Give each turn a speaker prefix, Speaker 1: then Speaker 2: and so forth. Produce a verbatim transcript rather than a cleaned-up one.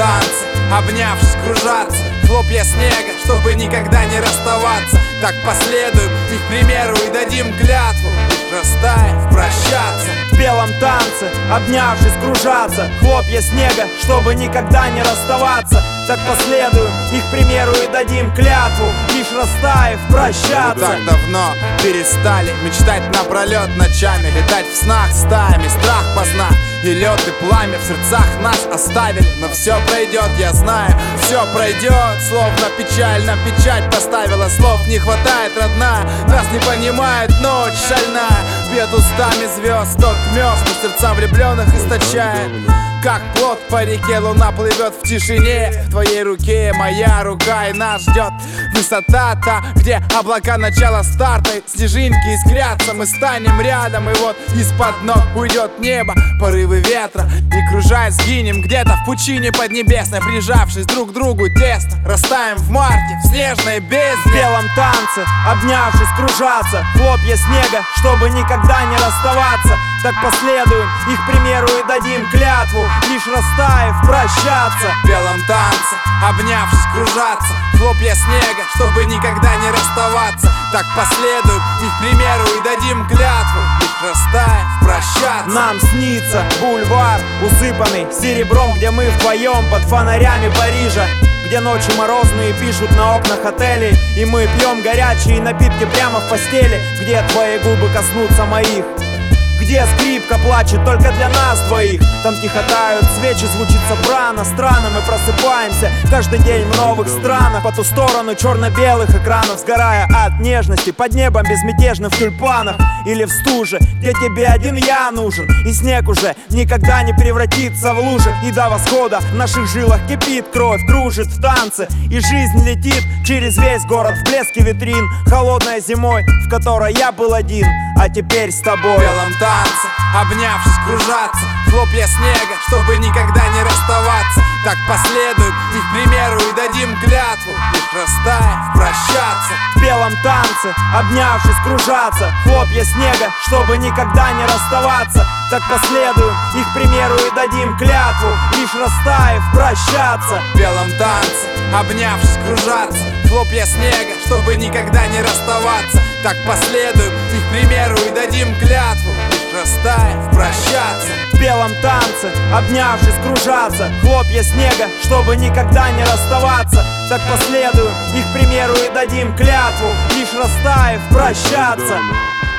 Speaker 1: танце, обнявшись, кружаться, хлопья снега, чтобы никогда не расставаться. Так последуем их примеру и дадим клятву, лишь растаяв, прощаться.
Speaker 2: В белом танце, обнявшись, кружаться, хлопья снега, чтобы никогда не расставаться. Так последуем их примеру и дадим клятву, лишь растаяв, прощаться.
Speaker 1: Мы так давно перестали мечтать напролет ночами, летать в снах стаями, страх познав. И лед, и пламя в сердцах нас оставили. Но все пройдет, я знаю, все пройдет. Словно печаль на печать поставила. Слов не хватает, родная, нас не понимает ночь шальная. Бьет устами звезд тот мёс, но сердца влюбленных источает. Как плод по реке, луна плывет в тишине. В твоей руке моя рука, и нас ждет высота та, где облака начала старта. Снежинки искрятся, мы станем рядом. И вот из-под ног уйдет небо, порывы ветра. И кружая сгинем где-то в пучине поднебесной, прижавшись друг к другу тесно, растаем в марте в снежной бездне.
Speaker 2: В белом танце, обнявшись, кружаться, хлопья снега, чтобы никогда не расставаться. Так последуем их примеру и дадим клятву, лишь растаяв, прощаться.
Speaker 1: В белом танце, обнявшись, кружаться, хлопья снега, чтобы никогда не расставаться. Так последуем их примеру и дадим клятву, лишь растаяв, прощаться.
Speaker 2: Нам снится бульвар, усыпанный серебром, где мы вдвоем под фонарями Парижа, где ночи морозные пишут на окнах отелей, и мы пьем горячие напитки прямо в постели, где твои губы коснутся моих, где скрипка плачет только для нас двоих. Там тихо тают свечи, звучит сопрано. Странно, мы просыпаемся каждый день в новых странах, по ту сторону черно-белых экранов, сгорая от нежности под небом безмятежным в тюльпанах. Или в стуже, где тебе один я нужен, и снег уже никогда не превратится в лужи. И до восхода в наших жилах кипит кровь, кружит в танце, и жизнь летит через весь город в блеске витрин. Холодной зимой, в которой я был один, а теперь с тобой.
Speaker 1: В белом танце, обнявшись, кружаться, хлопья снега, чтобы никогда не расставаться. Так последуем их примеру и дадим клятву, лишь растаяв, прощаться.
Speaker 2: В белом танце, обнявшись, кружаться, хлопья снега, чтобы никогда не расставаться. Так последуем их примеру и дадим клятву, лишь растаяв, прощаться.
Speaker 1: В белом танце, обнявшись, кружаться, хлопья снега, чтобы никогда не расставаться. Так последуем их примеру и дадим клятву, лишь растаяв, прощаться.
Speaker 2: В белом танце, обнявшись, кружаться, хлопья снега, чтобы никогда не расставаться. Так последуем их примеру и дадим клятву, лишь растаяв, прощаться.